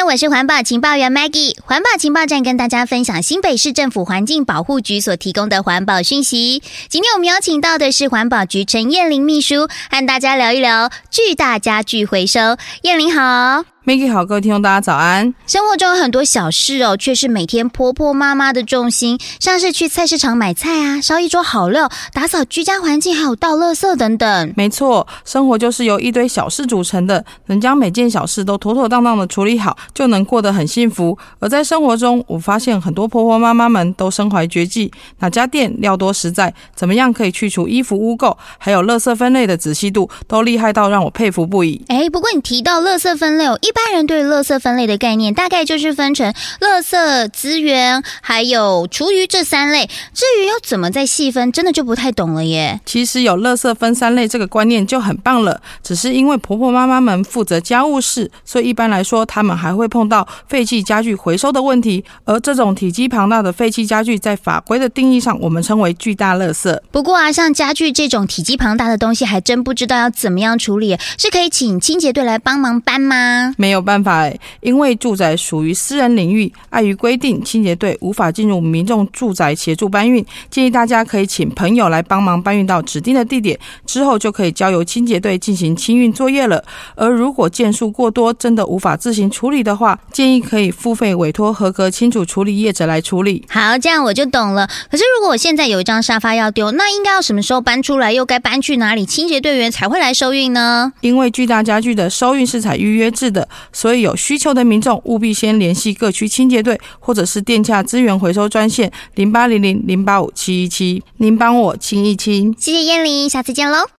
我是环保情报员 Maggie。环保情报站跟大家分享新北市政府环境保护局所提供的环保讯息。今天我们邀请到的是环保局陈燕玲秘书，和大家聊一聊巨大家具回收。燕玲好。 Maggie 好，各位听众大家早安。 生活中有很多小事哦，却是每天婆婆妈妈的重心，像是去菜市场买菜啊，烧一桌好料，打扫居家环境，还有倒垃圾等等。 没错，生活就是由一堆小事组成的，能将每件小事都妥妥当当的处理好，就能过得很幸福。而在生活中，我发现很多婆婆妈妈们都身怀绝技，哪家店料多实在，怎么样可以去除衣服污垢，还有垃圾分类的仔细度，都厉害到让我佩服不已。 不过你提到垃圾分类哦，一般人对垃圾分类的概念大概就是分成垃圾、资源还有厨余这三类，至于要怎么再细分，真的就不太懂了耶。 其实有垃圾分三类这个观念就很棒了，只是因为婆婆妈妈们负责家务事，所以一般来说他们还会碰到废弃家具回收的问题，而这种体积庞大的废弃家具在法规的定义上我们称为巨大垃圾。 不过啊，像家具这种体积庞大的东西还真不知道要怎么样处理，是可以请清洁队来帮忙搬吗？ 没有办法因为住宅属于私人领域，碍于规定，清洁队无法进入民众住宅协助搬运，建议大家可以请朋友来帮忙搬运到指定的地点，之后就可以交由清洁队进行清运作业了。而如果件数过多，真的无法自行处理的话，建议可以付费委托合格清楚处理业者来处理。 好，这样我就懂了。可是如果我现在有一张沙发要丢，那应该要什么时候搬出来，又该搬去哪里，清洁队员才会来收运呢？ 因为巨大家具的收运是采预约制的，所以有需求的民众务必先联系各区清洁队，或者是电洽资源回收专线0800-085-717，您帮我清一清。 谢谢燕玲，下次见喽。